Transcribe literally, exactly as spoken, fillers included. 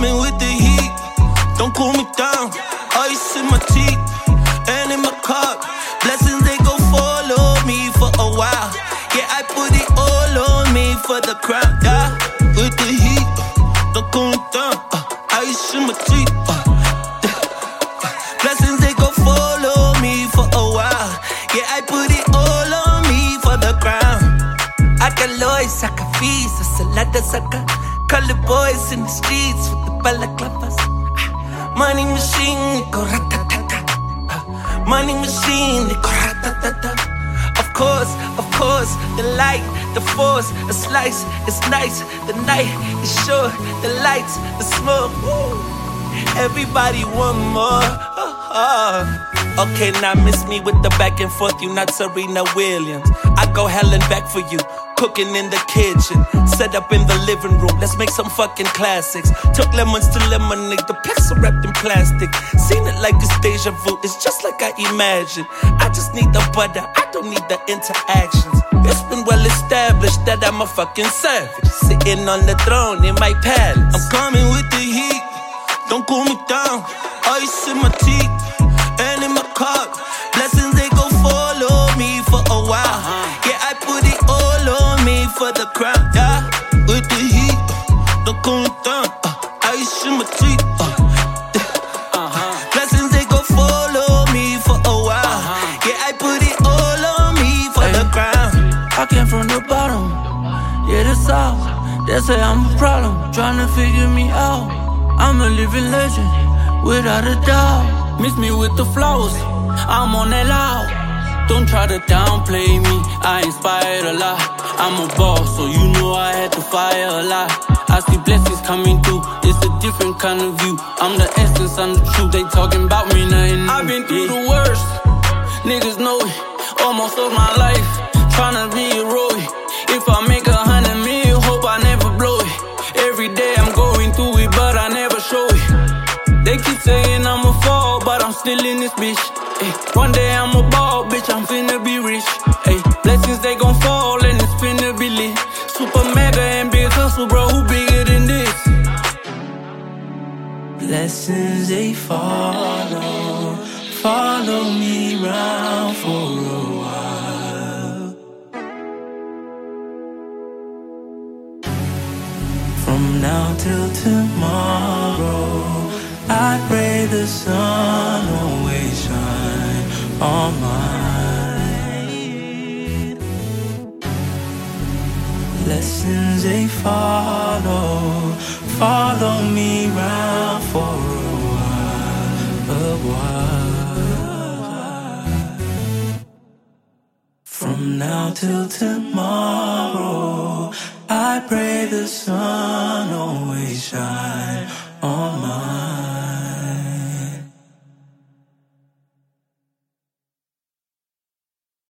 coming with the heat. Don't cool me down. Ice in my teeth and in my cup. Blessings, they go follow me for a while. Yeah, I put it all on me for the crown. Yeah, with the heat. Don't cool me down. Uh, ice in my teeth. Uh, Blessings, they go follow me for a while. Yeah, I put it all on me for the crown. I got lawyers, I got fees, I salada saka. Color boys in the streets with the balaclavas. Money machine, go ratatata. Money machine, go ratatata. Of course, of course, the light, the force, the slice, it's nice. The night is short, the lights, the smoke. Woo. Everybody want more. Oh, oh. Okay, now miss me with the back and forth. You not Serena Williams. I go hell and back for you. Cooking in the kitchen, set up in the living room. Let's make some fucking classics. Took lemons to lemonade, the packs are wrapped in plastic. Seen it like it's deja vu, it's just like I imagined. I just need the butter, I don't need the interactions. It's been well established that I'm a fucking savage, sitting on the throne in my palace. I'm coming with the heat, don't cool me down. Ice in my teeth and in my cup. Blessings, they go follow me for a while. Yeah, I put it all on me for the crown. Yeah, with the heat, don't cool me down. Uh, ice in my teeth. Uh, uh-huh. Blessings, they go follow me for a while. Uh-huh. Yeah, I put it all on me for hey. the crown. I came from the bottom, yeah, the south. They say I'm a problem, tryna figure me out. I'm a living legend, without a doubt. Miss me with the flaws, I'm on that loud. Don't try to downplay me, I inspired a lot. I'm a boss, so you know I had to fire a lot. I see blessings coming through, it's a different kind of view. I'm the essence, I'm the truth, they talking about me, nothing new. I've been through yeah. the worst, niggas know it. Almost lost my life, tryna be heroic. If I make a hundred mil, hope I never blow it. Every day I'm going through it, but I never show it. They keep saying I'ma fall, but I'm still in this bitch. Ay, one day I'm a ball, bitch, I'm finna be rich. Ay, blessings, they gon' fall, and it's finna be lit. Super mega and big hustle, bro, who bigger than this? Blessings, they follow, follow me round for a while. From now till tomorrow, I pray the sun always shine on mine. Blessings, they follow, follow me round for a while, a while. From now till tomorrow, I pray the sun always shine on mine.